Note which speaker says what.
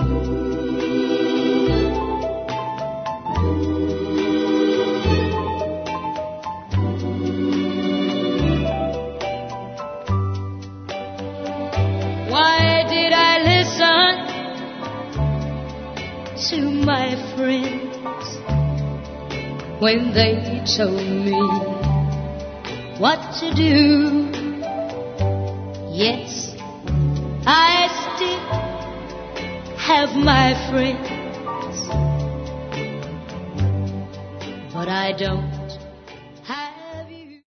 Speaker 1: Why did I listen to my friends when they told me what to do? Yes, I still have my friends, but I don't